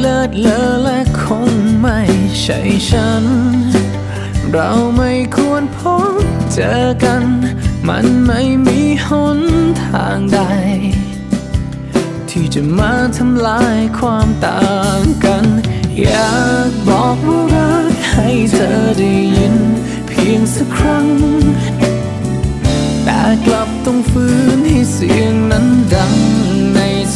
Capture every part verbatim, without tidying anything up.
เลิศเลอและคงไม่ใช่ฉันเราไม่ควรพบเจอกันมันไม่มีหนทางใดที่จะมาทำลายความต่างกันอยากบอกว่ารักให้เธอได้ยินเพียงสักครั้งแต่กลับต้องฝืนให้เสียงนั้นดังในใจ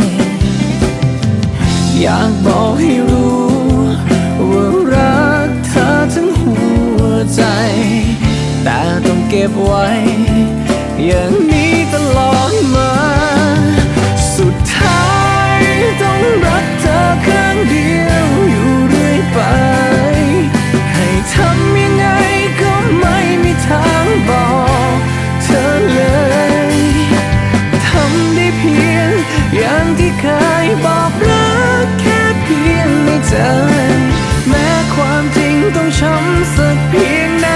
อยากบอกให้รู้ว่ารักเธอทั้งหัวใจแต่ต้องเก็บไว้อย่างนี้ตลอดมาสุดท้ายต้องรักเธอข้างเดียวอยู่เรื่อยไปให้ทำยังไงก็ไม่มีทางบอกเธอเลยทำได้เพียงอย่างที่เคยบอกรักแค่เพียงในใจแม้ความจริงต้องช้ำสักเพียงไหน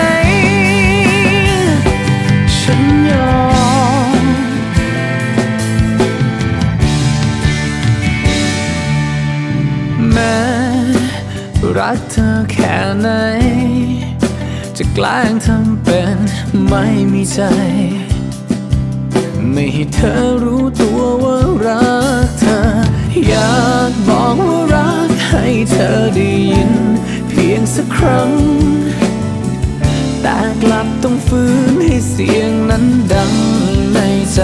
ฉันยอมแม้รักเธอแค่ไหนจะแกล้งทำเป็นไม่มีใจไม่ให้เธอรู้ตัวว่ารักเธออยากบอกว่ารักให้เธอได้ยินเพียงสักครั้งแต่กลับต้องฝืนให้เสียงนั้นดังในใจ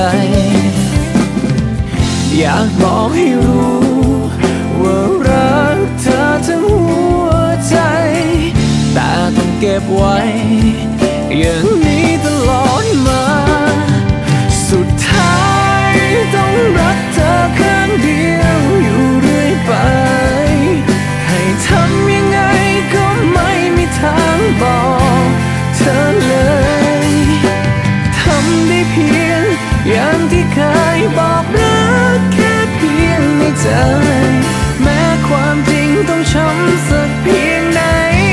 อยากบอกให้รู้ว่ารักเธอทั้งหัวใจแต่ต้องเก็บไว้อย่างนี้ตลอดมาสุดท้ายต้องรักเธอข้างเดียวอยู่เรื่อยไปให้ทำยังไงก็ไม่มีทางบอกเธอเลยทำได้เพียงอย่างที่เคยบอกรักแค่เพียงในใจแม้ความจริงต้องช้ำสักเพียงไหน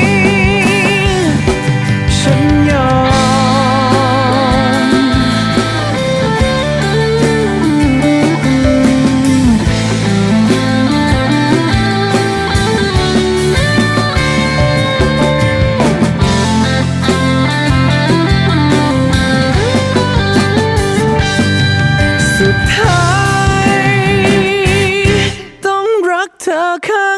ฉันยอมสุดท้ายต้องรักเธอค่ะ